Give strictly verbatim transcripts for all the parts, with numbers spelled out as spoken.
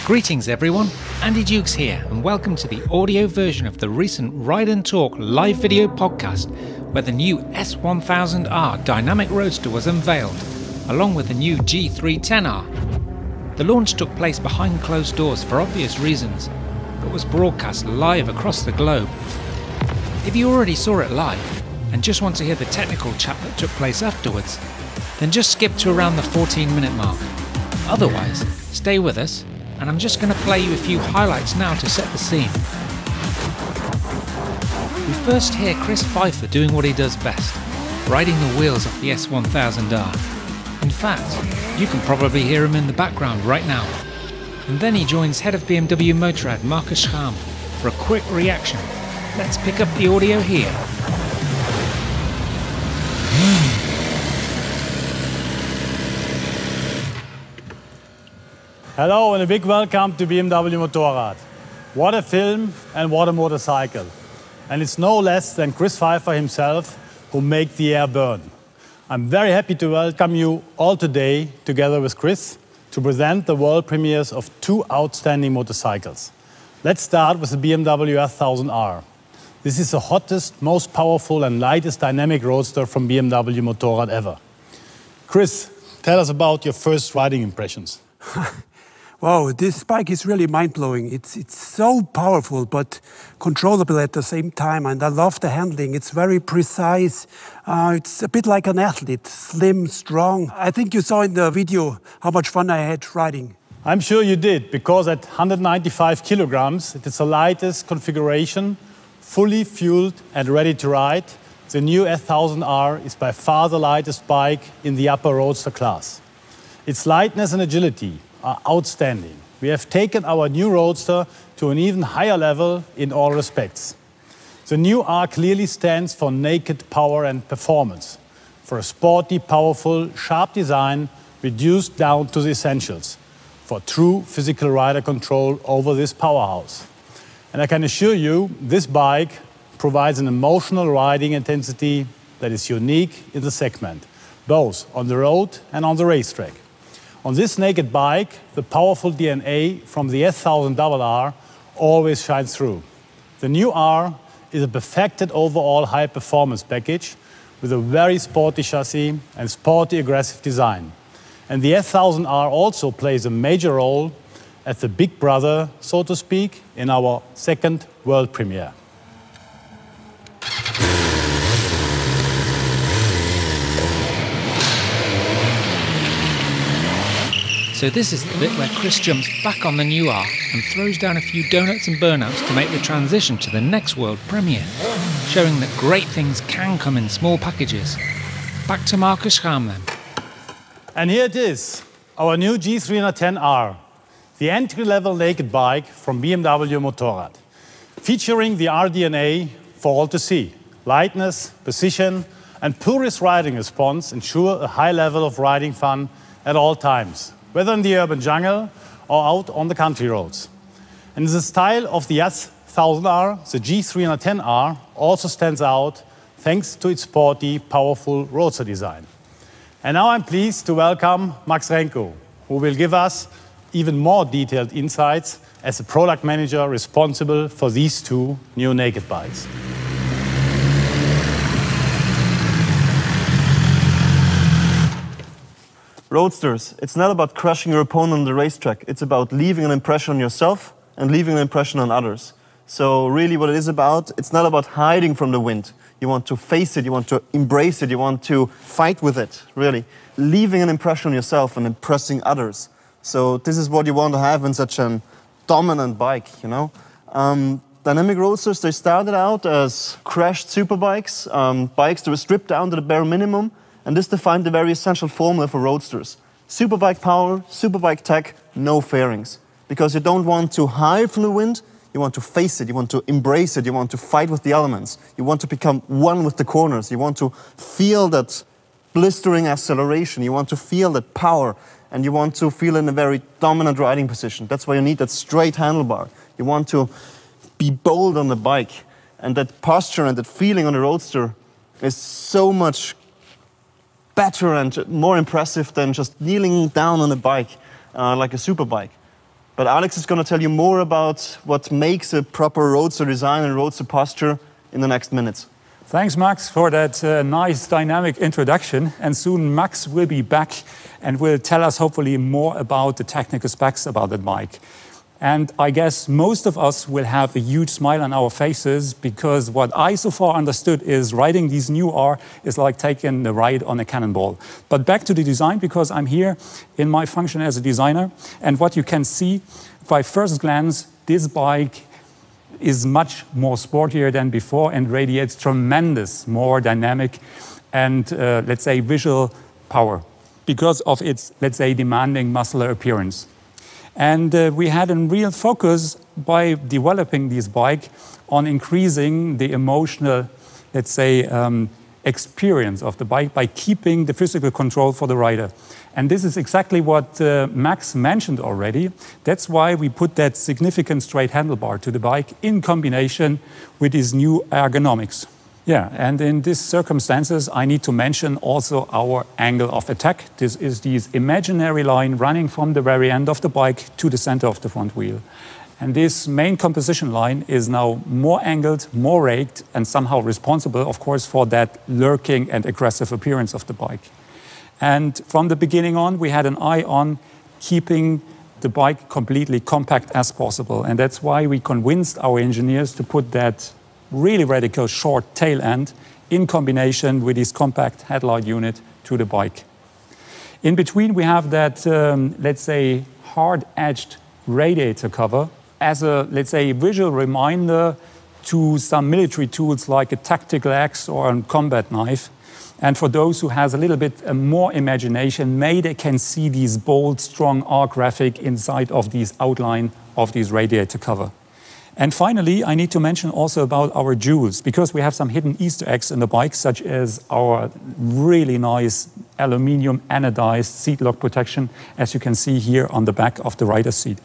Greetings everyone, Andy Dukes here and welcome to the audio version of the recent Ride and Talk live video podcast where the new S one thousand R Dynamic Roadster was unveiled, along with the new G three ten R. The launch took place behind closed doors for obvious reasons, but was broadcast live across the globe. If you already saw it live and just want to hear the technical chat that took place afterwards, then just skip to around the fourteen minute mark. Otherwise, stay with us, and I'm just going to play you a few highlights now to set the scene. We first hear Chris Pfeiffer doing what he does best, riding the wheels of the S one thousand R. In fact, you can probably hear him in the background right now. And then he joins head of B M W Motorrad Markus Schramm for a quick reaction. Let's pick up the audio here. Hello and a big welcome to B M W Motorrad. What a film and what a motorcycle. And it's no less than Chris Pfeiffer himself who make the air burn. I'm very happy to welcome you all today together with Chris to present the world premieres of two outstanding motorcycles. Let's start with the B M W S one thousand R. This is the hottest, most powerful and lightest dynamic roadster from B M W Motorrad ever. Chris, tell us about your first riding impressions. Wow, this bike is really mind-blowing. It's, it's so powerful, but controllable at the same time. And I love the handling. It's very precise. Uh, it's a bit like an athlete, slim, strong. I think you saw in the video how much fun I had riding. I'm sure you did, because at one hundred ninety-five kilograms, it is the lightest configuration, fully fueled and ready to ride. The new S one thousand R is by far the lightest bike in the upper roadster class. Its lightness and agility are outstanding. We have taken our new Roadster to an even higher level in all respects. The new R clearly stands for naked power and performance, for a sporty, powerful, sharp design reduced down to the essentials, for true physical rider control over this powerhouse. And I can assure you, this bike provides an emotional riding intensity that is unique in the segment, both on the road and on the racetrack. On this naked bike, the powerful D N A from the S one thousand R R always shines through. The new R is a perfected overall high-performance package with a very sporty chassis and sporty aggressive design. And the S one thousand R also plays a major role as the big brother, so to speak, in our second world premiere. So this is the bit where Chris jumps back on the new R and throws down a few donuts and burnouts to make the transition to the next world premiere, showing that great things can come in small packages. Back to Markus Schramm then. And here it is, our new G three ten R, the entry-level naked bike from B M W Motorrad, featuring the R D N A for all to see. Lightness, precision, and purest riding response ensure a high level of riding fun at all times, whether in the urban jungle or out on the country roads. And in the style of the S one thousand R, the G three ten R also stands out thanks to its sporty, powerful roadster design. And now I'm pleased to welcome Max Renko, who will give us even more detailed insights as the product manager responsible for these two new naked bikes. Roadsters, it's not about crushing your opponent on the racetrack. It's about leaving an impression on yourself and leaving an impression on others. So really what it is about, it's not about hiding from the wind. You want to face it, you want to embrace it, you want to fight with it, really. Leaving an impression on yourself and impressing others. So this is what you want to have in such a dominant bike, you know. Um, Dynamic Roadsters, they started out as crashed superbikes, um, bikes that were stripped down to the bare minimum. And this defined the very essential formula for roadsters. Superbike power, superbike tech, no fairings. Because you don't want to hide from the wind, you want to face it, you want to embrace it, you want to fight with the elements. You want to become one with the corners. You want to feel that blistering acceleration. You want to feel that power. And you want to feel in a very dominant riding position. That's why you need that straight handlebar. You want to be bold on the bike. And that posture and that feeling on the roadster is so much better and more impressive than just kneeling down on a bike uh, like a superbike. But Alex is going to tell you more about what makes a proper roadster design and roadster posture in the next minutes. Thanks, Max, for that uh, nice dynamic introduction. And soon Max will be back and will tell us hopefully more about the technical specs about that bike. And I guess most of us will have a huge smile on our faces, because what I so far understood is riding these new R is like taking a ride on a cannonball. But back to the design, because I'm here in my function as a designer. And what you can see by first glance, this bike is much more sportier than before and radiates tremendous more dynamic and, uh, let's say, visual power because of its, let's say, demanding muscular appearance. And uh, we had a real focus by developing this bike on increasing the emotional, let's say, um, experience of the bike by keeping the physical control for the rider. And this is exactly what uh, Max mentioned already. That's why we put that significant straight handlebar to the bike in combination with these new ergonomics. Yeah, and in these circumstances, I need to mention also our angle of attack. This is this imaginary line running from the very end of the bike to the center of the front wheel. And this main composition line is now more angled, more raked, and somehow responsible, of course, for that lurking and aggressive appearance of the bike. And from the beginning on, we had an eye on keeping the bike completely compact as possible. And that's why we convinced our engineers to put that really radical short tail end in combination with this compact headlight unit to the bike. In between, we have that, um, let's say, hard-edged radiator cover as a, let's say, visual reminder to some military tools like a tactical axe or a combat knife. And for those who has a little bit uh, more imagination, maybe they can see these bold, strong R graphic inside of these outline of this radiator cover. And finally, I need to mention also about our jewels, because we have some hidden Easter eggs in the bike, such as our really nice aluminium anodized seat lock protection, as you can see here on the back of the rider's seat.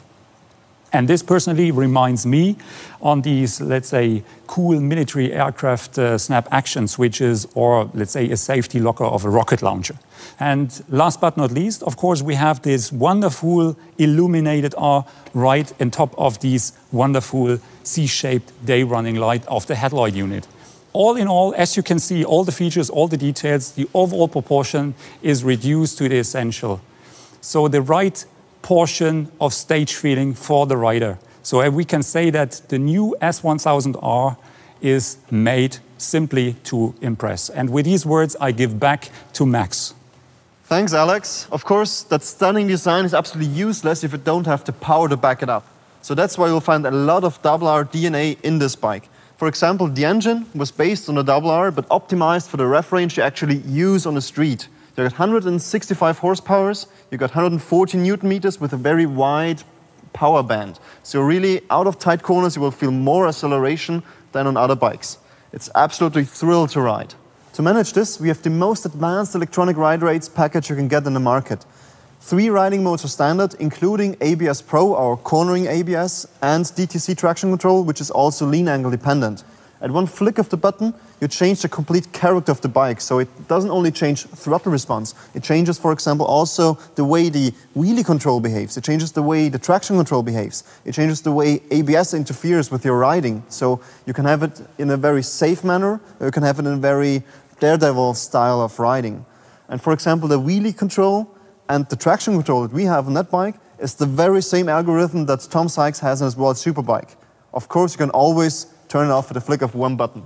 And this personally reminds me on these, let's say, cool military aircraft uh, snap action switches, or let's say a safety locker of a rocket launcher. And last but not least, of course, we have this wonderful illuminated R right on top of this wonderful C-shaped day running light of the headlight unit. All in all, as you can see, all the features, all the details, the overall proportion is reduced to the essential. So the right portion of stage feeling for the rider. So we can say that the new S one thousand R is made simply to impress. And with these words, I give back to Max. Thanks, Alex. Of course, that stunning design is absolutely useless if you don't have the power to back it up. So that's why you'll find a lot of double R D N A in this bike. For example, the engine was based on a double R, but optimized for the rev range you actually use on the street. You got one hundred sixty-five horsepower, you got one hundred forty newton meters with a very wide power band. So really, out of tight corners, you will feel more acceleration than on other bikes. It's absolutely thrilled to ride. To manage this, we have the most advanced electronic ride rates package you can get in the market. Three riding modes are standard, including A B S Pro, our cornering A B S, and D T C traction control, which is also lean angle dependent. At one flick of the button, you change the complete character of the bike. So it doesn't only change throttle response, it changes, for example, also the way the wheelie control behaves. It changes the way the traction control behaves. It changes the way A B S interferes with your riding. So you can have it in a very safe manner, or you can have it in a very daredevil style of riding. And for example, the wheelie control and the traction control that we have on that bike is the very same algorithm that Tom Sykes has on his World Superbike. Of course, you can always turn it off with a flick of one button.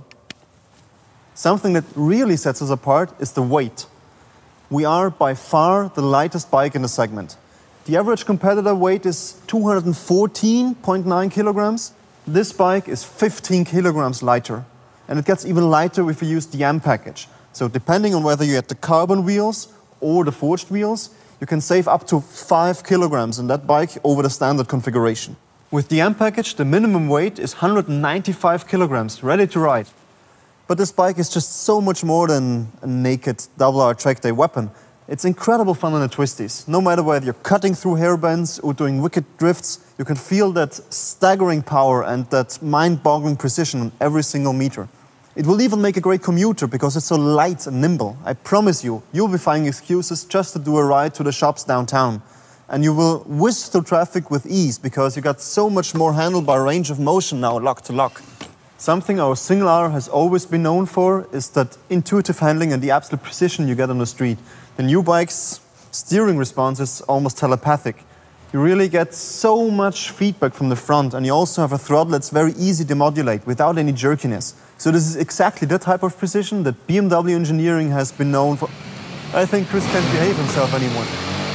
Something that really sets us apart is the weight. We are by far the lightest bike in the segment. The average competitor weight is two hundred fourteen point nine kilograms. This bike is fifteen kilograms lighter. And it gets even lighter if you use the M package. So depending on whether you have the carbon wheels or the forged wheels, you can save up to five kilograms in that bike over the standard configuration. With the M package, the minimum weight is one hundred ninety-five kilograms, ready to ride. But this bike is just so much more than a naked double R track day weapon. It's incredible fun on the twisties. No matter whether you're cutting through hairbends or doing wicked drifts, you can feel that staggering power and that mind-boggling precision on every single meter. It will even make a great commuter because it's so light and nimble. I promise you, you'll be finding excuses just to do a ride to the shops downtown. and you will whiz through traffic with ease because you got so much more handlebar range of motion now lock to lock. Something our single R has always been known for is that intuitive handling and the absolute precision you get on the street. The new bike's steering response is almost telepathic. You really get so much feedback from the front, and you also have a throttle that's very easy to modulate without any jerkiness. So this is exactly the type of precision that B M W engineering has been known for. I think Chris can't behave himself anymore.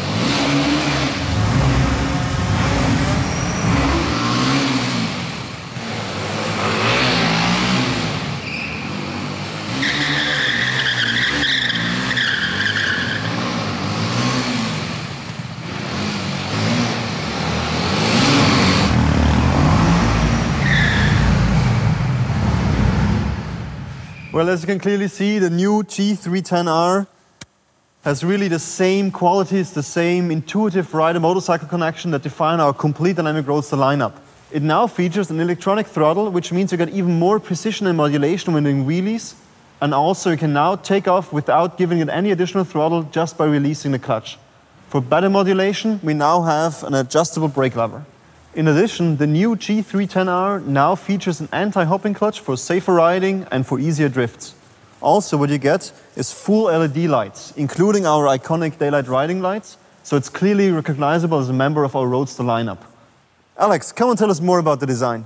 Well, as you can clearly see, the new G three ten R has really the same qualities, the same intuitive rider-motorcycle connection that define our complete dynamic roadster lineup. It now features an electronic throttle, which means you get even more precision and modulation when doing wheelies, and also you can now take off without giving it any additional throttle just by releasing the clutch. For better modulation, we now have an adjustable brake lever. In addition, the new G three ten R now features an anti-hopping clutch for safer riding and for easier drifts. Also, what you get is full L E D lights, including our iconic daylight riding lights, so it's clearly recognizable as a member of our Roadster lineup. Alex, come and tell us more about the design.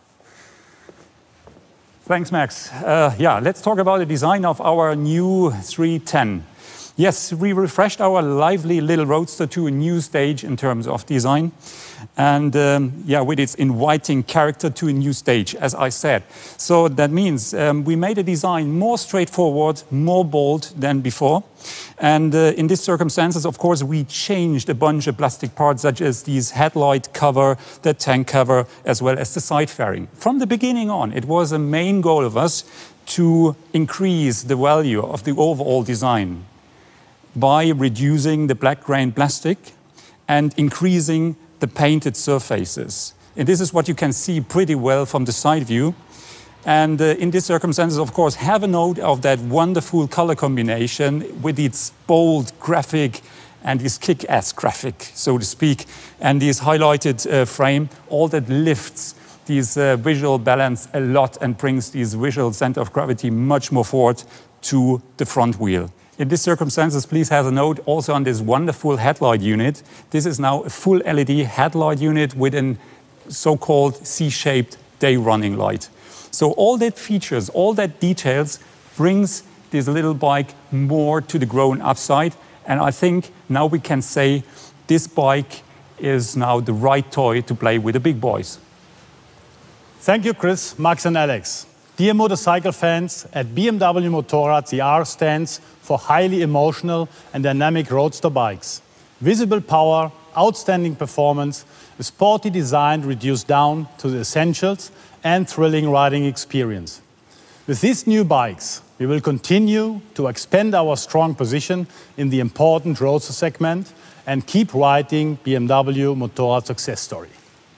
Thanks, Max. Uh, yeah, let's talk about the design of our new three ten. Yes, we refreshed our lively little Roadster to a new stage in terms of design. And um, yeah, with its inviting character to a new stage, as I said. So that means um, we made a design more straightforward, more bold than before. And uh, in these circumstances, of course, we changed a bunch of plastic parts, such as these headlight cover, the tank cover, as well as the side fairing. From the beginning on, it was a main goal of us to increase the value of the overall design by reducing the black grain plastic and increasing the painted surfaces. And this is what you can see pretty well from the side view. And uh, in these circumstances, of course, have a note of that wonderful color combination with its bold graphic and this kick-ass graphic, so to speak, and this highlighted uh, frame, all that lifts this uh, visual balance a lot and brings this visual center of gravity much more forward to the front wheel. In these circumstances, please have a note also on this wonderful headlight unit. This is now a full L E D headlight unit with a so-called C-shaped day running light. So all that features, all that details brings this little bike more to the grown-up side. And I think now we can say this bike is now the right toy to play with the big boys. Thank you, Chris, Max and Alex. Dear motorcycle fans, at B M W Motorrad, the R stands for highly emotional and dynamic roadster bikes. Visible power, outstanding performance, a sporty design reduced down to the essentials, and thrilling riding experience. With these new bikes, we will continue to expand our strong position in the important roadster segment and keep writing B M W Motorrad success story.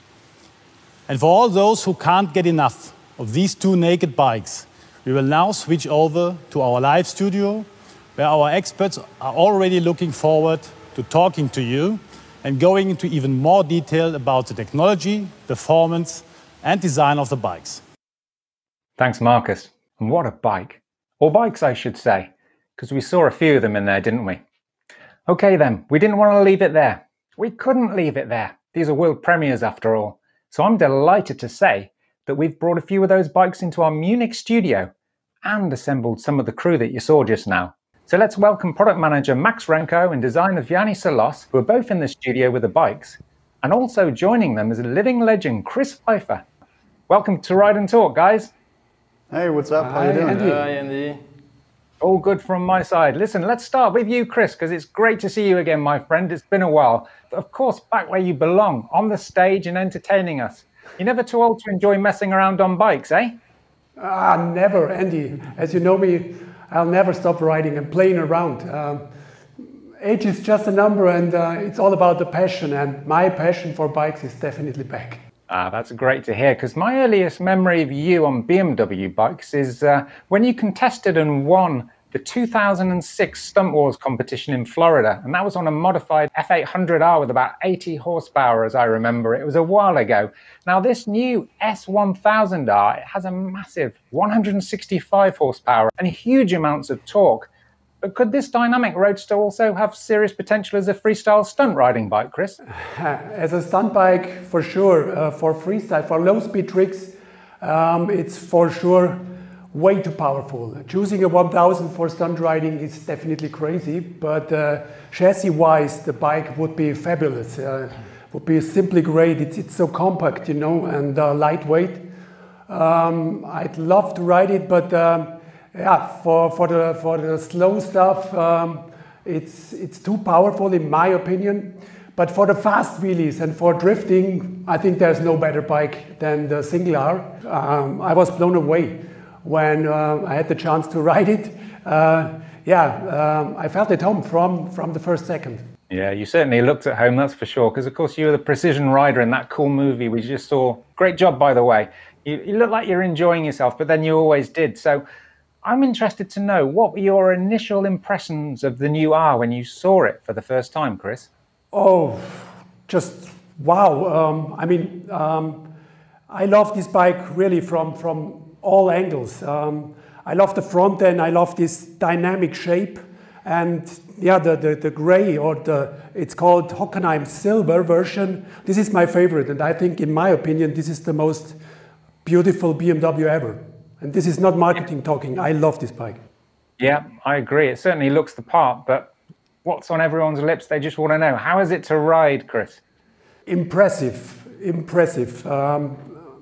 And for all those who can't get enough of these two naked bikes, we will now switch over to our live studio, where our experts are already looking forward to talking to you and going into even more detail about the technology, performance, and design of the bikes. Thanks, Marcus. And what a bike. Or bikes, I should say, because we saw a few of them in there, didn't we? Okay then, we didn't want to leave it there. We couldn't leave it there. These are world premieres after all. So I'm delighted to say that we've brought a few of those bikes into our Munich studio and assembled some of the crew that you saw just now. So let's welcome product manager Max Renko and designer Vianney Salos, who are both in the studio with the bikes, and also joining them is a living legend, Chris Pfeiffer. Welcome to Ride and Talk, guys. Hey, what's up? How you doing? Andy. Hi, Andy. All good from my side. Listen, let's start with you, Chris, because it's great to see you again, my friend. It's been a while. Of course, back where you belong, on the stage and entertaining us. You're never too old to enjoy messing around on bikes, eh? Ah, never, Andy. As you know me, I'll never stop riding and playing around. Um, age is just a number, and uh, it's all about the passion, and my passion for bikes is definitely back. Ah, that's great to hear, because my earliest memory of you on B M W bikes is uh, when you contested and won the two thousand six Stunt Wars competition in Florida, and that was on a modified F eight hundred R with about eighty horsepower, as I remember. It was a while ago. Now, this new S one thousand R, it has a massive one hundred sixty-five horsepower and huge amounts of torque. But could this dynamic roadster also have serious potential as a freestyle stunt riding bike, Chris? As a stunt bike, for sure. Uh, for freestyle, for low-speed tricks, um, it's for sure way too powerful. Choosing a one thousand for stunt riding is definitely crazy, but uh, chassis-wise, the bike would be fabulous. Uh, would be simply great. It's, it's so compact, you know, and uh, lightweight. Um, I'd love to ride it, but um, yeah, for, for, the, for the slow stuff, um, it's, it's too powerful in my opinion. But for the fast wheelies and for drifting, I think there's no better bike than the Single R. Um, I was blown away when uh, I had the chance to ride it. Uh, yeah, um, I felt at home from, from the first second. Yeah, you certainly looked at home, that's for sure, because of course you were the precision rider in that cool movie we just saw. Great job, by the way. You, you look like you're enjoying yourself, but then you always did. So I'm interested to know, what were your initial impressions of the new R when you saw it for the first time, Chris? Oh, just wow. Um, I mean, um, I love this bike really from, from all angles. Um, I love the front end, I love this dynamic shape, and yeah, the, the, the gray, or the, it's called Hockenheim Silver version. This is my favorite, and I think, in my opinion, this is the most beautiful B M W ever. And this is not marketing talking, I love this bike. Yeah, I agree. It certainly looks the part, but what's on everyone's lips? They just want to know, how is it to ride, Chris? Impressive, impressive. Um,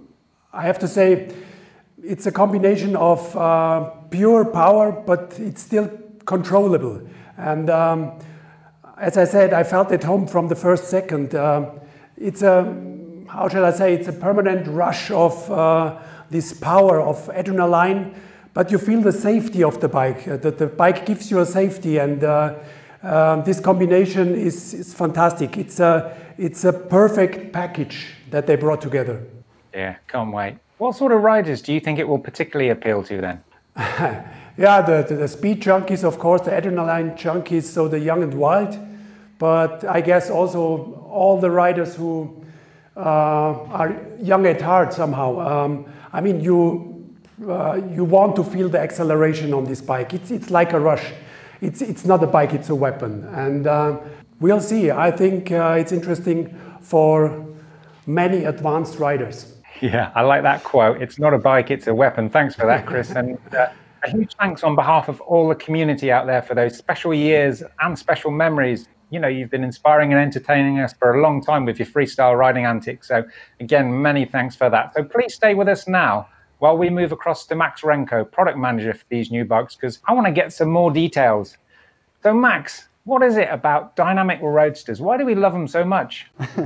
I have to say, it's a combination of uh, pure power, but it's still controllable. And um, as I said, I felt at home from the first second. Uh, it's a, how shall I say, it's a permanent rush of uh, this power of adrenaline, but you feel the safety of the bike. Uh, the, the bike gives you a safety, and uh, uh, this combination is, is fantastic. It's a, it's a perfect package that they brought together. Yeah, can't wait. What sort of riders do you think it will particularly appeal to then? Yeah, the, the, the speed junkies, of course, the adrenaline junkies, so the young and wild. But I guess also all the riders who uh, are young at heart somehow. Um, I mean, you, uh, you want to feel the acceleration on this bike. It's, it's like a rush. It's, it's not a bike, it's a weapon. And uh, we'll see. I think uh, it's interesting for many advanced riders. Yeah, I like that quote. It's not a bike, it's a weapon. Thanks for that, Chris. And uh, a huge thanks on behalf of all the community out there for those special years and special memories. You know, you've been inspiring and entertaining us for a long time with your freestyle riding antics. So again, many thanks for that. So please stay with us now while we move across to Max Renko, product manager for these new bikes, because I want to get some more details. So Max, what is it about dynamic roadsters? Why do we love them so much?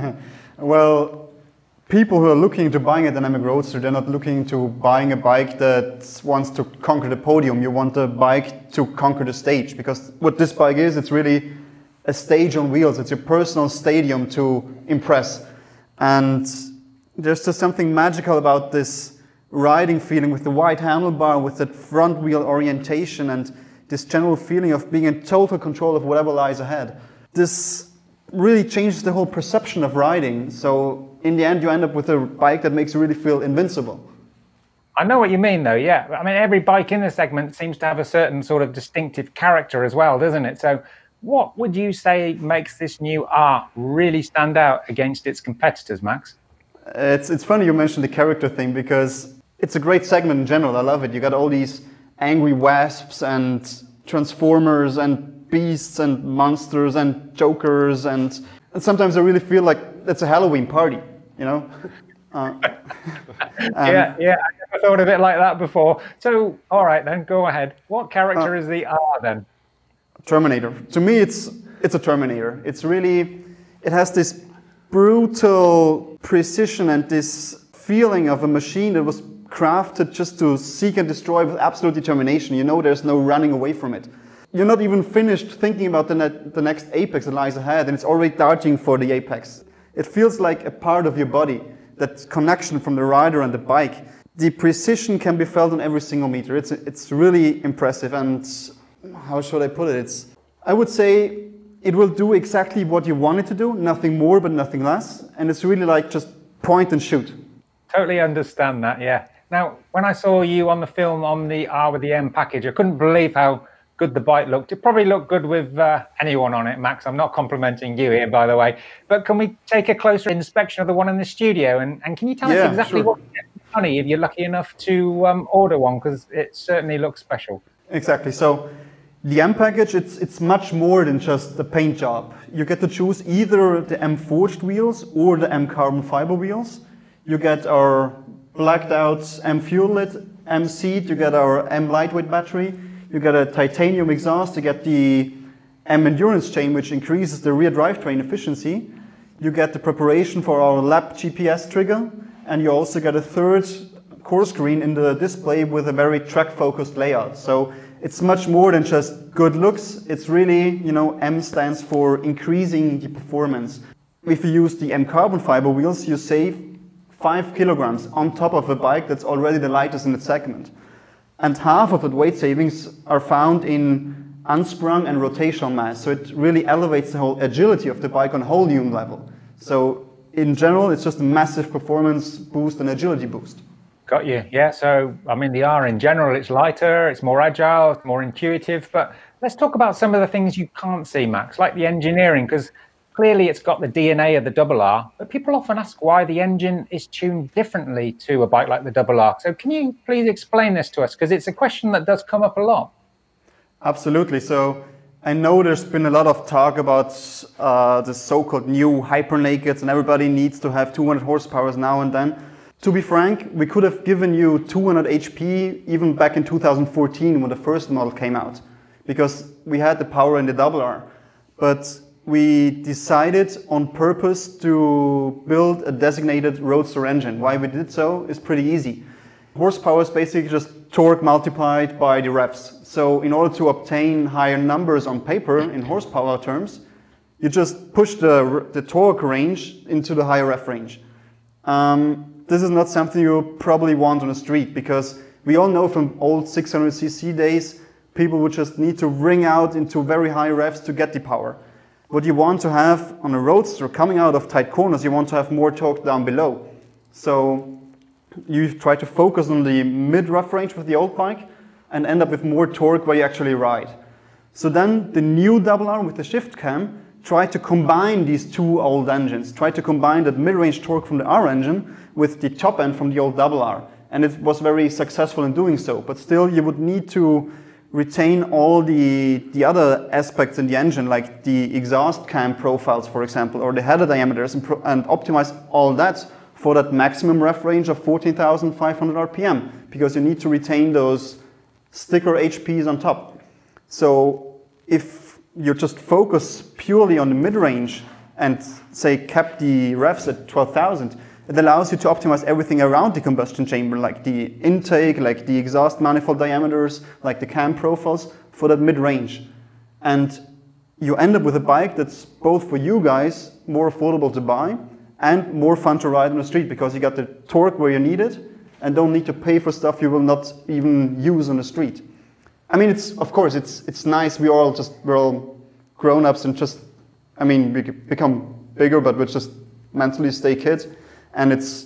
Well, people who are looking to buying a dynamic roadster, they're not looking to buying a bike that wants to conquer the podium. You want a bike to conquer the stage, because what this bike is, it's really a stage on wheels. It's your personal stadium to impress. And there's just something magical about this riding feeling with the wide handlebar, with that front wheel orientation, and this general feeling of being in total control of whatever lies ahead. This really changes the whole perception of riding. So in the end, you end up with a bike that makes you really feel invincible. I know what you mean, though, yeah. I mean, every bike in the segment seems to have a certain sort of distinctive character as well, doesn't it? So what would you say makes this new R really stand out against its competitors, Max? It's, it's funny you mentioned the character thing, because it's a great segment in general. I love it. You got all these angry wasps and transformers and beasts and monsters and jokers, and, and sometimes I really feel like it's a Halloween party, you know? Uh, yeah, yeah, I never thought of it like that before. So, all right then, go ahead. What character uh, is the R then? Terminator. To me, it's it's a Terminator. It's really, it has this brutal precision and this feeling of a machine that was crafted just to seek and destroy with absolute determination. You know, there's no running away from it. You're not even finished thinking about the, net, the next apex that lies ahead, and it's already darting for the apex. It feels like a part of your body, that connection from the rider and the bike. The precision can be felt on every single meter. It's, it's really impressive, and how should I put it? It's, I would say it will do exactly what you want it to do, nothing more but nothing less. And it's really like just point and shoot. Totally understand that, yeah. Now, when I saw you on the film on the R with the M package, I couldn't believe how good the bike looked. It probably looked good with uh, anyone on it, Max. I'm not complimenting you here, by the way. But can we take a closer inspection of the one in the studio? And, and can you tell yeah, us exactly sure. what you get for money if you're lucky enough to um, order one? Because it certainly looks special. Exactly. So the M package, it's, it's much more than just the paint job. You get to choose either the M forged wheels or the M carbon fiber wheels. You get our blacked out M fuel lid, M seat, you get our M lightweight battery, you get a titanium exhaust, you get the M endurance chain, which increases the rear drivetrain efficiency. You get the preparation for our lap G P S trigger, and you also get a third core screen in the display with a very track-focused layout. So it's much more than just good looks. It's really, you know, M stands for increasing the performance. If you use the M carbon fiber wheels, you save five kilograms on top of a bike that's already the lightest in its segment. And half of that weight savings are found in unsprung and rotational mass. So it really elevates the whole agility of the bike on a whole new level. So in general, it's just a massive performance boost and agility boost. Got you. Yeah. So, I mean, the R in general, it's lighter, it's more agile, it's more intuitive. But let's talk about some of the things you can't see, Max, like the engineering, because clearly it's got the D N A of the double R. But people often ask why the engine is tuned differently to a bike like the double R. So can you please explain this to us? Because it's a question that does come up a lot. Absolutely. So I know there's been a lot of talk about uh, the so-called new hyper-nakeds, and everybody needs to have two hundred horsepower now and then. To be frank, we could have given you two hundred H P even back in two thousand fourteen when the first model came out, because we had the power in the double R. But we decided on purpose to build a designated roadster engine. Why we did so is pretty easy. Horsepower is basically just torque multiplied by the revs. So in order to obtain higher numbers on paper in horsepower terms, you just push the, the torque range into the higher rev range. Um, this is not something you probably want on the street, because we all know from old six hundred c c days, people would just need to wring out into very high revs to get the power. What you want to have on a roadster coming out of tight corners, you want to have more torque down below. So you try to focus on the mid-rev range with the old bike and end up with more torque where you actually ride. So then the new double R with the shift cam tried to combine these two old engines, tried to combine that mid-range torque from the R engine with the top end from the old double R. And it was very successful in doing so, but still you would need to retain all the, the other aspects in the engine, like the exhaust cam profiles, for example, or the header diameters, and, pro and optimize all that for that maximum rev range of fourteen thousand five hundred R P M, because you need to retain those sticker H Ps on top. So if you just focus purely on the mid-range and say cap the revs at twelve thousand, it allows you to optimize everything around the combustion chamber, like the intake, like the exhaust manifold diameters, like the cam profiles for that mid-range. And you end up with a bike that's both for you guys more affordable to buy and more fun to ride on the street, because you got the torque where you need it and don't need to pay for stuff you will not even use on the street. I mean, it's, of course, it's, it's nice. We all just, we're all grown-ups and just, I mean, we become bigger, but we just mentally stay kids. And it's,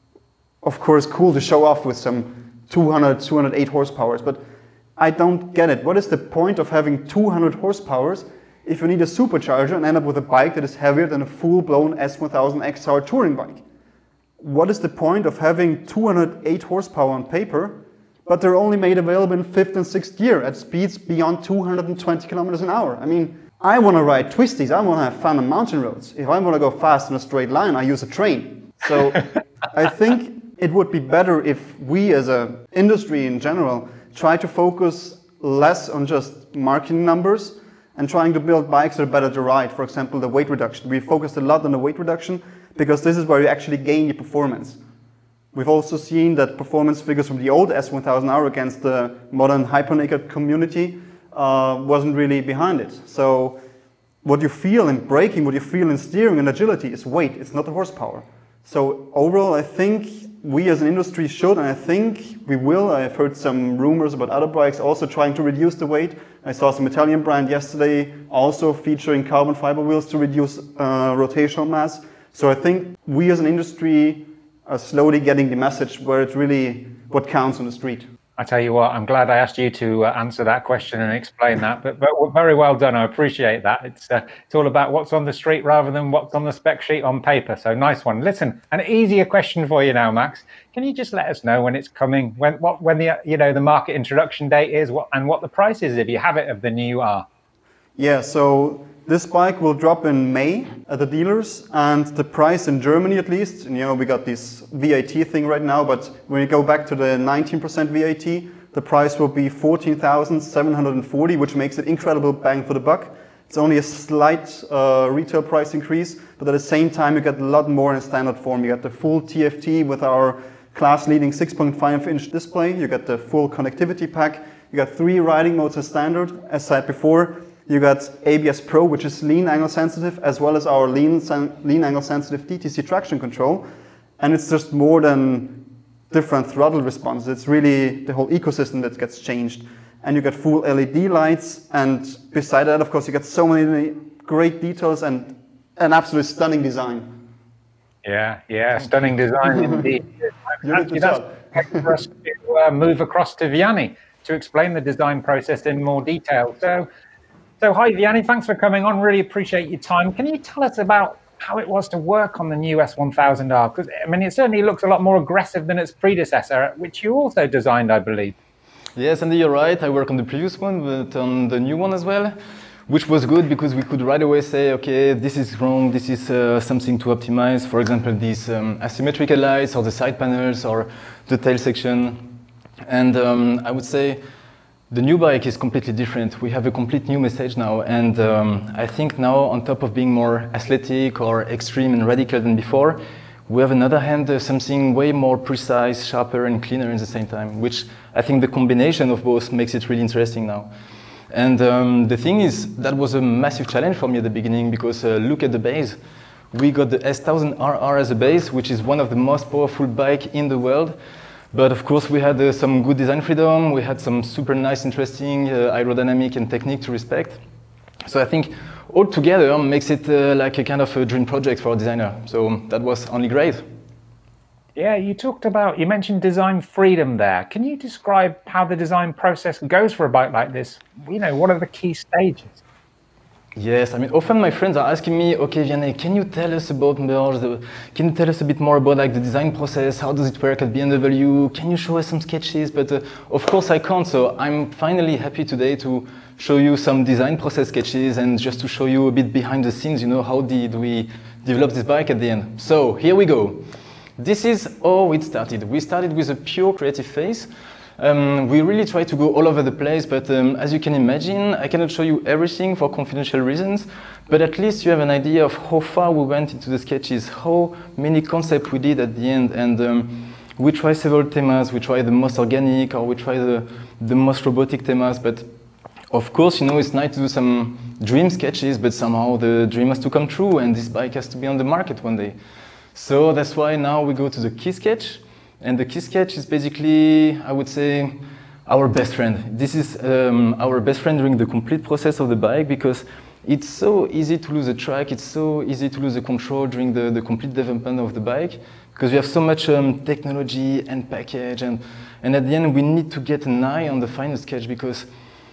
of course, cool to show off with some two hundred, two hundred eight horsepowers. But I don't get it. What is the point of having two hundred horsepowers if you need a supercharger and end up with a bike that is heavier than a full-blown S one thousand X R touring bike? What is the point of having two hundred eight horsepower on paper, but they're only made available in fifth and sixth gear at speeds beyond two hundred twenty kilometers an hour? I mean, I want to ride twisties. I want to have fun on mountain roads. If I want to go fast in a straight line, I use a train. So I think it would be better if we as an industry in general try to focus less on just marketing numbers and trying to build bikes that are better to ride. For example, the weight reduction. We focused a lot on the weight reduction because this is where you actually gain the performance. We've also seen that performance figures from the old S one thousand R against the modern hyper-naked community uh, wasn't really behind it. So what you feel in braking, what you feel in steering and agility is weight, it's not the horsepower. So overall, I think we as an industry should, and I think we will. I've heard some rumors about other bikes also trying to reduce the weight. I saw some Italian brand yesterday also featuring carbon fiber wheels to reduce uh, rotational mass. So I think we as an industry are slowly getting the message where it's really what counts on the street. I tell you what, I'm glad I asked you to uh, answer that question and explain that, but, but very well done. I appreciate that. It's uh, it's all about what's on the street rather than what's on the spec sheet on paper. So nice one. Listen, an easier question for you now, Max. Can you just let us know when it's coming, when what when the you know the market introduction date is, what and what the price is if you have it of the new R? Yeah, so this bike will drop in May at the dealers, and the price in Germany at least, and, you know, we got this V A T thing right now, but when you go back to the nineteen percent V A T, the price will be fourteen thousand seven hundred forty, which makes it incredible bang for the buck. It's only a slight uh, retail price increase, but at the same time you get a lot more in standard form. You get the full T F T with our class-leading six point five inch display, you get the full connectivity pack, you got three riding modes as standard, as said before. You got A B S Pro, which is lean angle sensitive, as well as our lean, lean angle sensitive D T C traction control. And it's just more than different throttle responses. It's really the whole ecosystem that gets changed. And you get full L E D lights. And beside that, of course, you get so many great details and an absolutely stunning design. Yeah, yeah, stunning design indeed. You did the job. That's for us to uh, move across to Vianney to explain the design process in more detail. So. So hi Vianney, thanks for coming on, really appreciate your time. Can you tell us about how it was to work on the new S one thousand R? Because I mean, it certainly looks a lot more aggressive than its predecessor, which you also designed, I believe. Yes, Andy, you're right. I worked on the previous one, but on the new one as well, which was good because we could right away say, okay, this is wrong, this is uh, something to optimize. For example, these um, asymmetrical lights or the side panels or the tail section. And um, I would say, the new bike is completely different. We have a complete new message now, and um, I think now, on top of being more athletic or extreme and radical than before, we have on the other hand uh, something way more precise, sharper and cleaner at the same time, which I think the combination of both makes it really interesting now. And um, the thing is, that was a massive challenge for me at the beginning, because uh, look at the base. We got the S one thousand R R as a base, which is one of the most powerful bikes in the world. But of course, we had uh, some good design freedom. We had some super nice, interesting uh, aerodynamic and technique to respect. So I think all together makes it uh, like a kind of a dream project for a designer. So that was only great. Yeah, you talked about, you mentioned design freedom there. Can you describe how the design process goes for a bike like this? You know, what are the key stages? Yes, I mean, often my friends are asking me, okay, Vianney, can you tell us about Merge? The, can you tell us a bit more about like the design process? How does it work at B M W? Can you show us some sketches? But uh, of course I can't, so I'm finally happy today to show you some design process sketches and just to show you a bit behind the scenes, you know, how did we develop this bike at the end. So here we go. This is how it started. We started with a pure creative phase. Um, we really try to go all over the place, but um, as you can imagine, I cannot show you everything for confidential reasons, but at least you have an idea of how far we went into the sketches, how many concepts we did at the end, and um, we try several themes. We try the most organic, or we try the, the most robotic themes, but of course, you know, it's nice to do some dream sketches, but somehow the dream has to come true, and this bike has to be on the market one day. So that's why now we go to the key sketch. And the key sketch is basically, I would say, our best friend. This is um, our best friend during the complete process of the bike, because it's so easy to lose the track, it's so easy to lose the control during the, the complete development of the bike, because we have so much um, technology and package, and, and at the end we need to get an eye on the final sketch, because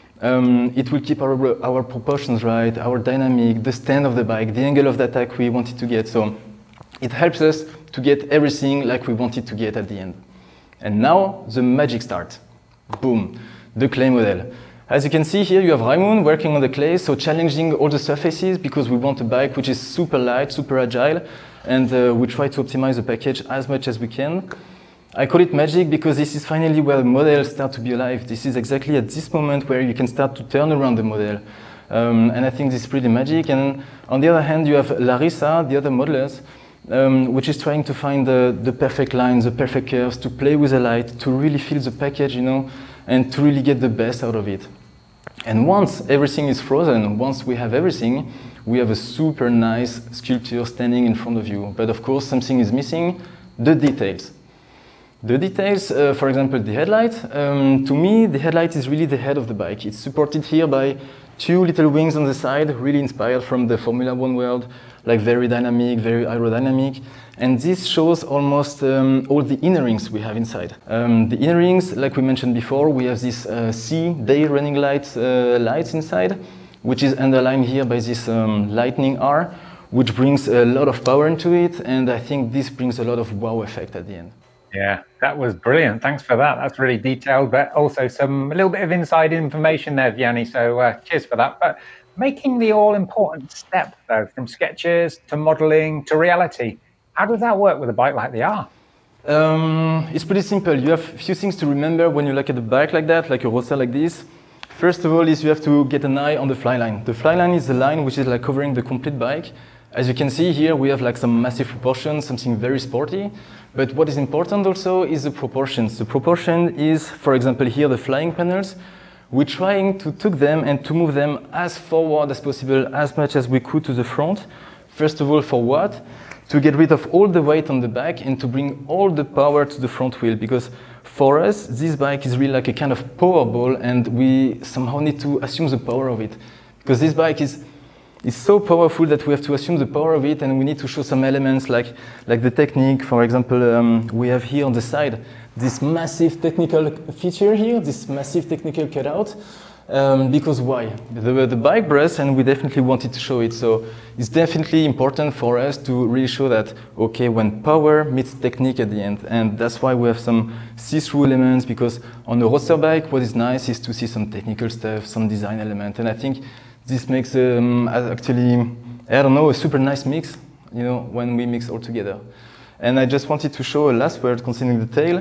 um, it will keep our, our proportions right, our dynamic, the stand of the bike, the angle of the attack we wanted to get. So it helps us to get everything like we wanted to get at the end. And now the magic starts. Boom, the clay model. As you can see here, you have Raimund working on the clay, so challenging all the surfaces, because we want a bike which is super light, super agile, and uh, we try to optimize the package as much as we can. I call it magic because this is finally where the models start to be alive. This is exactly at this moment where you can start to turn around the model. Um, and I think this is pretty magic. And on the other hand, you have Larissa, the other modelers, Um, which is trying to find the, the perfect lines, the perfect curves, to play with the light, to really feel the package, you know, and to really get the best out of it. And once everything is frozen, once we have everything, we have a super nice sculpture standing in front of you. But of course, something is missing, the details. The details, uh, for example, the headlight. Um, to me, the headlight is really the head of the bike. It's supported here by two little wings on the side, really inspired from the Formula One world, like very dynamic, very aerodynamic. And this shows almost um, all the inner rings we have inside. Um, the inner rings, like we mentioned before, we have this uh, C, day running lights, uh, lights inside, which is underlined here by this um, lightning R, which brings a lot of power into it. And I think this brings a lot of wow effect at the end. Yeah, that was brilliant. Thanks for that. That's really detailed, but also some a little bit of inside information there, Vianney. So uh, cheers for that. But making the all-important step, though, from sketches to modeling to reality, how does that work with a bike like the R? Um, it's pretty simple. You have a few things to remember when you look at a bike like that, like a roadster like this. First of all, is you have to get an eye on the fly line. The fly line is the line which is like covering the complete bike. As you can see here, we have like some massive proportions, something very sporty. But what is important also is the proportions. The proportion is, for example, here the flying panels. We're trying to take them and to move them as forward as possible, as much as we could to the front. First of all, for what? To get rid of all the weight on the back and to bring all the power to the front wheel. Because for us, this bike is really like a kind of power ball, and we somehow need to assume the power of it. Because this bike is It's so powerful that we have to assume the power of it, and we need to show some elements like, like the technique. For example, um, we have here on the side this massive technical feature here, this massive technical cutout. Um, because why? The, the bike breasts, and we definitely wanted to show it. So it's definitely important for us to really show that, okay, when power meets technique at the end. And that's why we have some see-through elements, because on a roadster bike, what is nice is to see some technical stuff, some design element. And I think this makes um, actually, I don't know, a super nice mix, you know, when we mix all together. And I just wanted to show a last word concerning the tail,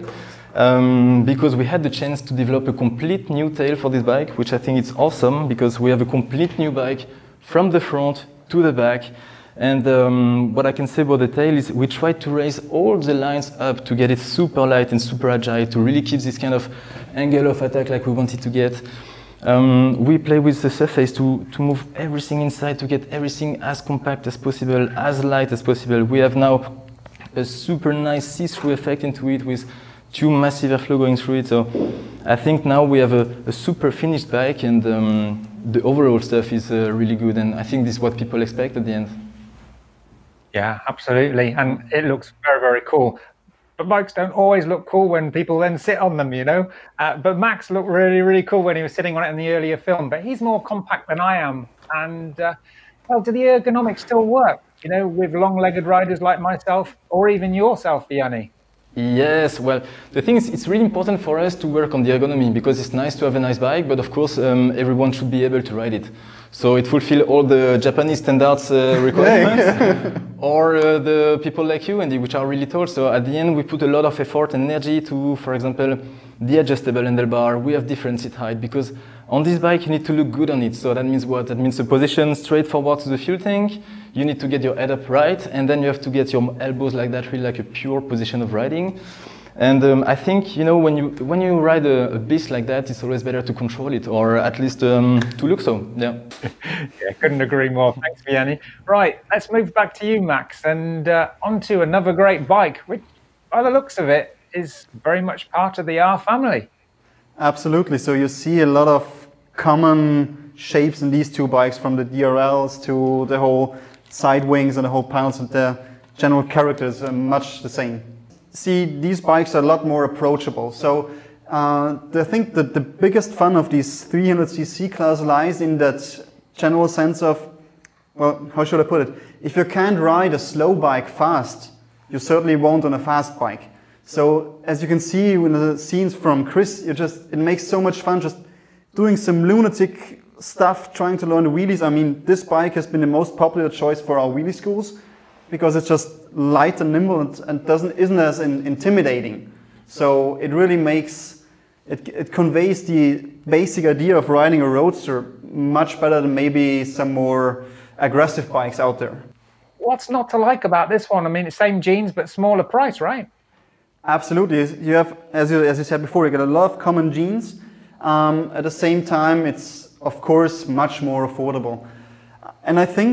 um, because we had the chance to develop a complete new tail for this bike, which I think is awesome, because we have a complete new bike from the front to the back. And um, what I can say about the tail is we tried to raise all the lines up to get it super light and super agile, to really keep this kind of angle of attack like we wanted to get. Um, we play with the surface to, to move everything inside, to get everything as compact as possible, as light as possible. We have now a super nice see-through effect into it with two massive airflow going through it. So I think now we have a, a super finished bike, and um, the overall stuff is uh, really good. And I think this is what people expect at the end. Yeah, absolutely. And it looks very, very cool. But bikes don't always look cool when people then sit on them, you know. Uh, but Max looked really, really cool when he was sitting on it in the earlier film. But he's more compact than I am. And, uh, well, do the ergonomics still work, you know, with long-legged riders like myself, or even yourself, Vianney? Yes, well, the thing is, it's really important for us to work on the ergonomy, because it's nice to have a nice bike, but of course, um, everyone should be able to ride it. So it fulfills all the Japanese standards uh, requirements, or uh, the people like you, Andy, which are really tall. So at the end, we put a lot of effort and energy to, for example, the adjustable handlebar. We have different seat height, because on this bike, you need to look good on it. So that means what? That means a position straight forward to the fuel tank. You need to get your head up right, and then you have to get your elbows like that, really like a pure position of riding. And um, I think, you know, when you when you ride a, a beast like that, it's always better to control it, or at least um, to look so. Yeah. Yeah, couldn't agree more. Thanks, Vianney. Right, let's move back to you, Max, and uh, onto another great bike, which, by the looks of it, is very much part of the R family. Absolutely. So you see a lot of common shapes in these two bikes, from the D R Ls to the whole side wings and the whole panels, and the general characters are much the same. See, these bikes are a lot more approachable. So uh, I think that the biggest fun of these three hundred c c class lies in that general sense of, well, how should I put it? If you can't ride a slow bike fast, you certainly won't on a fast bike. So as you can see in the scenes from Chris, you just it makes so much fun just doing some lunatic stuff, trying to learn the wheelies. I mean, this bike has been the most popular choice for our wheelie schools, because it's just light and nimble and, and doesn't isn't as in, intimidating. So it really makes it, it conveys the basic idea of riding a roadster much better than maybe some more aggressive bikes out there. What's not to like about this one? I mean, it's same jeans but smaller price, right? Absolutely. You have, as you as you said before, you got a lot of common genes. Um, at the same time, it's of course much more affordable. And I think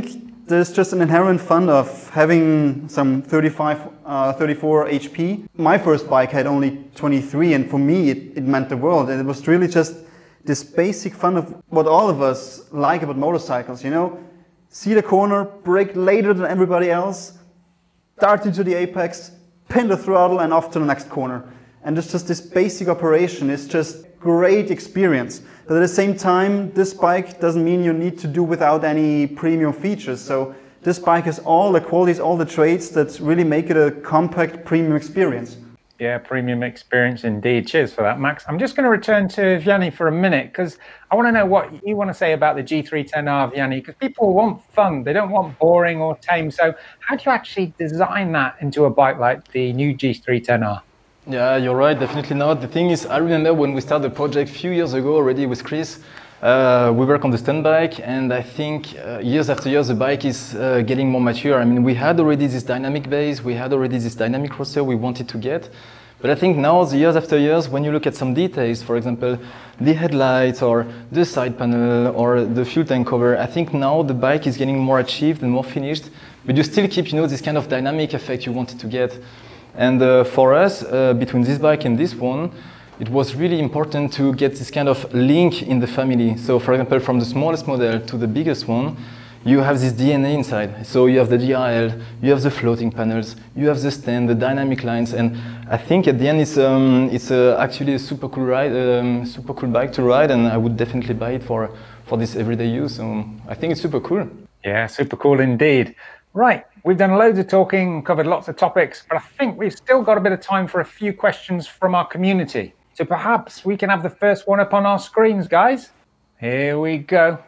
there's just an inherent fun of having some thirty-five, uh, thirty-four H P. My first bike had only twenty-three, and for me it, it meant the world. And it was really just this basic fun of what all of us like about motorcycles, you know? See the corner, brake later than everybody else, dart into the apex, pin the throttle, and off to the next corner. And it's just this basic operation is just great experience. But at the same time, this bike doesn't mean you need to do without any premium features. So this bike has all the qualities, all the traits that really make it a compact premium experience. Yeah, premium experience indeed. Cheers for that, Max. I'm just going to return to Vianney for a minute because I want to know what you want to say about the G three ten R, Vianney, because people want fun. They don't want boring or tame. So how do you actually design that into a bike like the new G three ten R? Yeah, you're right, definitely not. The thing is, I remember when we started the project a few years ago already with Chris, uh, we worked on the stunt bike, and I think uh, years after years the bike is uh, getting more mature. I mean, we had already this dynamic base, we had already this dynamic roster we wanted to get, but I think now, the years after years, when you look at some details, for example, the headlights or the side panel or the fuel tank cover, I think now the bike is getting more achieved and more finished, but you still keep, you know, this kind of dynamic effect you wanted to get. And uh, for us, uh, between this bike and this one, it was really important to get this kind of link in the family. So for example, from the smallest model to the biggest one, you have this D N A inside. So you have the D R L, you have the floating panels, you have the stand, the dynamic lines, and I think at the end it's, um, it's uh, actually a super cool ride, um, super cool bike to ride, and I would definitely buy it for, for this everyday use. So I think it's super cool. Yeah, super cool indeed. Right, we've done loads of talking, covered lots of topics, but I think we've still got a bit of time for a few questions from our community. So perhaps we can have the first one up on our screens, guys. Here we go.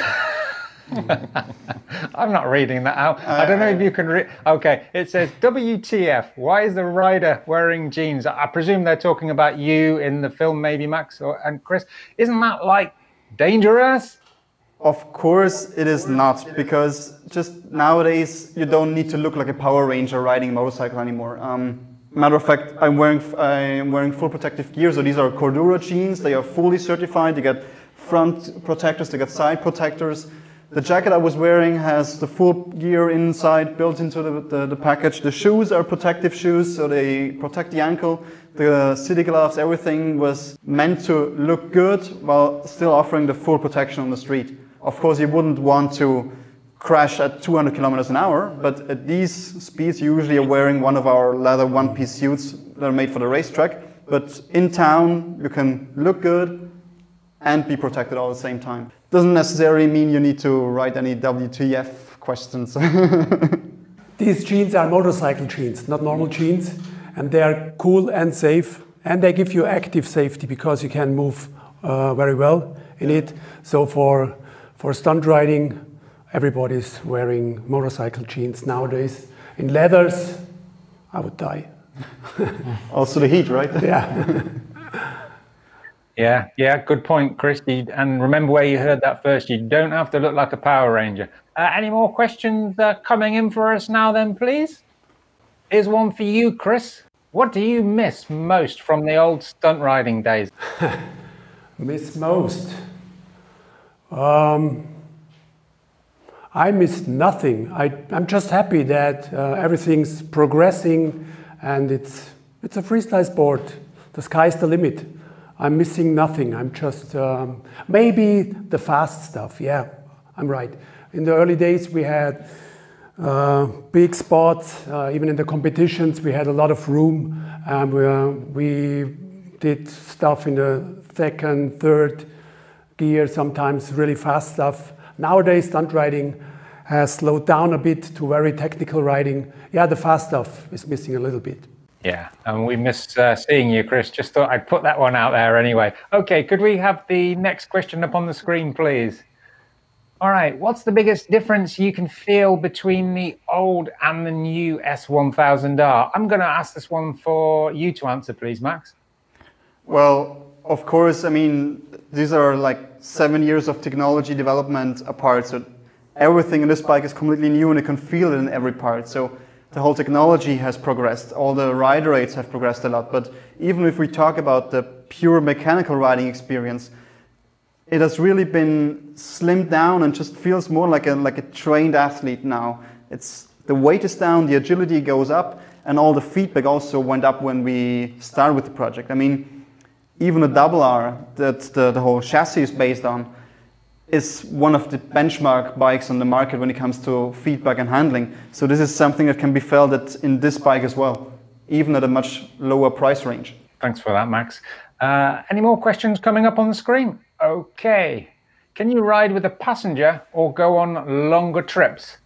I'm not reading that out. I don't know if you can read. Okay, it says, W T F, why is the rider wearing jeans? I presume they're talking about you in the film, maybe, Max or, and Chris. Isn't that, like, dangerous? Of course it is not, because just nowadays you don't need to look like a Power Ranger riding a motorcycle anymore. Um, matter of fact, I'm wearing, I'm wearing full protective gear, so these are Cordura jeans. They are fully certified. They get front protectors, they get side protectors. The jacket I was wearing has the full gear inside built into the, the, the package. The shoes are protective shoes, so they protect the ankle. The city gloves, everything was meant to look good while still offering the full protection on the street. Of course, you wouldn't want to crash at two hundred kilometers an hour, but at these speeds, you usually are wearing one of our leather one-piece suits that are made for the racetrack. But in town, you can look good and be protected all at the same time. Doesn't necessarily mean you need to write any W T F questions. These jeans are motorcycle jeans, not normal jeans, and they are cool and safe, and they give you active safety because you can move uh, very well in it. So for for stunt riding, everybody's wearing motorcycle jeans nowadays. In leathers, I would die. Also the heat, right? Yeah. Yeah, yeah, good point, Chris. You, and remember where you heard that first. You don't have to look like a Power Ranger. Uh, any more questions uh, coming in for us now then, please? Here's one for you, Chris. What do you miss most from the old stunt riding days? Miss most? Um, I miss nothing. I, I'm just happy that uh, everything's progressing and it's, it's a freestyle sport. The sky's the limit. I'm missing nothing. I'm just, um, maybe the fast stuff. Yeah, I'm right. In the early days, we had uh, big spots. Uh, even in the competitions, we had a lot of room. And we, uh, we did stuff in the second, third gear, sometimes really fast stuff. Nowadays, stunt riding has slowed down a bit to very technical riding. Yeah, the fast stuff is missing a little bit. Yeah, and we miss uh, seeing you, Chris. Just thought I'd put that one out there anyway. Okay, could we have the next question up on the screen, please? All right, what's the biggest difference you can feel between the old and the new S one thousand R? I'm going to ask this one for you to answer, please, Max. Well, of course, I mean, these are like seven years of technology development apart, so everything in this bike is completely new and you can feel it in every part. So the whole technology has progressed, all the ride rates have progressed a lot, but even if we talk about the pure mechanical riding experience, it has really been slimmed down and just feels more like a, like a trained athlete now. It's, the weight is down, the agility goes up, and all the feedback also went up when we started with the project. I mean, even a double R that the, the whole chassis is based on is one of the benchmark bikes on the market when it comes to feedback and handling. So this is something that can be felt at, in this bike as well, even at a much lower price range. Thanks for that, Max. Uh, any more questions coming up on the screen? Okay. Can you ride with a passenger or go on longer trips?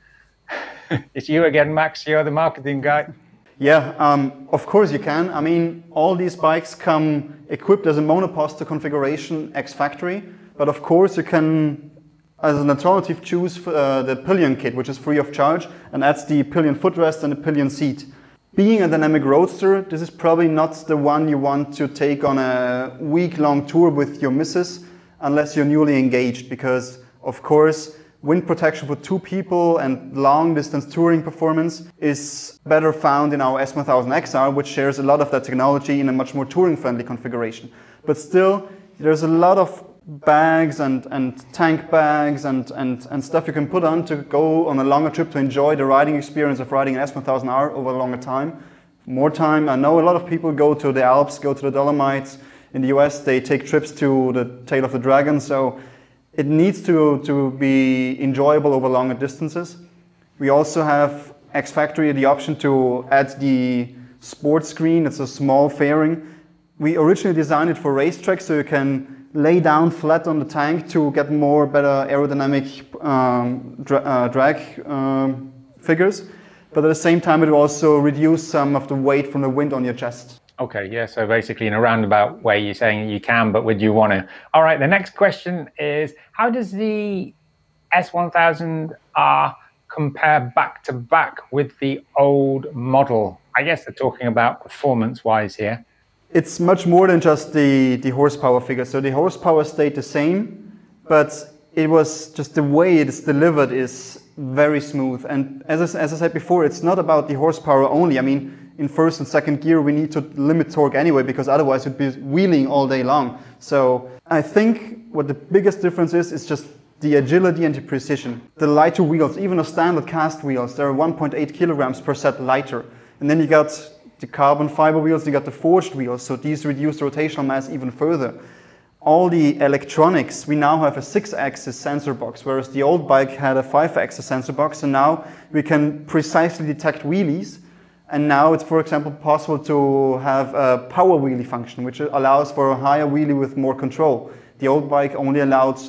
It's you again, Max. You're the marketing guy. Yeah, um, of course you can. I mean, all these bikes come equipped as a monoposter configuration ex-factory, but of course you can, as an alternative, choose uh, the Pillion kit, which is free of charge, and adds the Pillion footrest and the Pillion seat. Being a dynamic roadster, this is probably not the one you want to take on a week-long tour with your missus, unless you're newly engaged, because of course wind protection for two people and long-distance touring performance is better found in our S one thousand X R, which shares a lot of that technology in a much more touring-friendly configuration. But still, there's a lot of bags and, and tank bags and, and, and stuff you can put on to go on a longer trip to enjoy the riding experience of riding an S one thousand R over a longer time. More time. I know a lot of people go to the Alps, go to the Dolomites. In the U S, they take trips to the Tail of the Dragon, so it needs to, to be enjoyable over longer distances. We also have ex-factory the option to add the sports screen. It's a small fairing. We originally designed it for racetracks, so you can lay down flat on the tank to get more better aerodynamic um, dra uh, drag um, figures. But at the same time, it will also reduce some of the weight from the wind on your chest. Okay, yeah, so basically in a roundabout way, you're saying you can, but would you want to? All right, the next question is, how does the S one thousand R compare back to back with the old model? I guess they're talking about performance-wise here. It's much more than just the, the horsepower figure. So the horsepower stayed the same, but it was just the way it's delivered is very smooth. And as I, as I said before, it's not about the horsepower only. I mean, in first and second gear, we need to limit torque anyway, because otherwise it'd be wheeling all day long. So I think what the biggest difference is, is just the agility and the precision. The lighter wheels, even the standard cast wheels, they're one point eight kilograms per set lighter. And then you got the carbon fiber wheels, you got the forged wheels, so these reduce the rotational mass even further. All the electronics, we now have a six-axis sensor box, whereas the old bike had a five-axis sensor box, and now we can precisely detect wheelies. And now it's, for example, possible to have a power wheelie function, which allows for a higher wheelie with more control. The old bike only allowed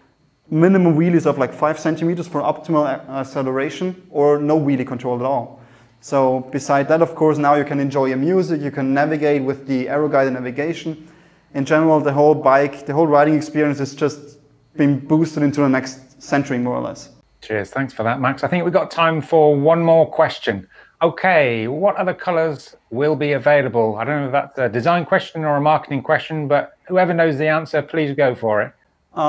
minimum wheelies of like five centimeters for optimal acceleration, or no wheelie control at all. So beside that, of course, now you can enjoy your music, you can navigate with the aero guided navigation. In general, the whole bike, the whole riding experience has just been boosted into the next century, more or less. Cheers, thanks for that, Max. I think we've got time for one more question. Okay, what other colors will be available? I don't know if that's a design question or a marketing question, but whoever knows the answer, please go for it.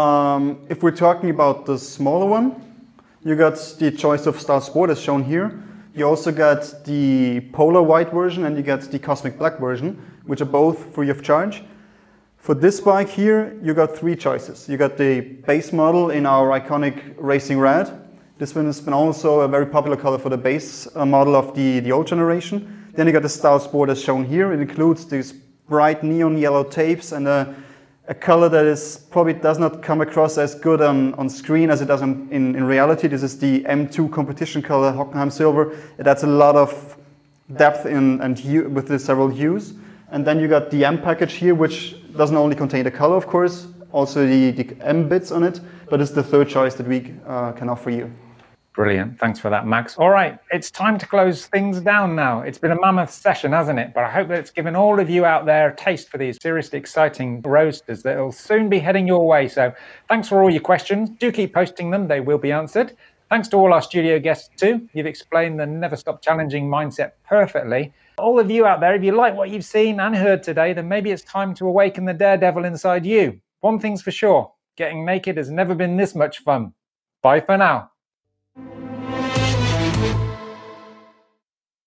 Um, if we're talking about the smaller one, you got the choice of Style Sport as shown here. You also got the Polar White version and you got the Cosmic Black version, which are both free of charge. For this bike here, you got three choices. You got the base model in our iconic Racing Red. This one has been also a very popular color for the base model of the, the old generation. Then you got the Style Sport as shown here. It includes these bright neon yellow tapes and a, a color that is probably does not come across as good on, on screen as it does in, in, in reality. This is the M two competition color, Hockenheim Silver. It adds a lot of depth in, and hue, with the several hues. And then you got the M package here, which doesn't only contain the color, of course, also the, the M bits on it, but it's the third choice that we uh, can offer you. Brilliant. Thanks for that, Max. All right, it's time to close things down now. It's been a mammoth session, hasn't it? But I hope that it's given all of you out there a taste for these seriously exciting roadsters that will soon be heading your way. So thanks for all your questions. Do keep posting them. They will be answered. Thanks to all our studio guests too. You've explained the never stop challenging mindset perfectly. All of you out there, if you like what you've seen and heard today, then maybe it's time to awaken the daredevil inside you. One thing's for sure, getting naked has never been this much fun. Bye for now.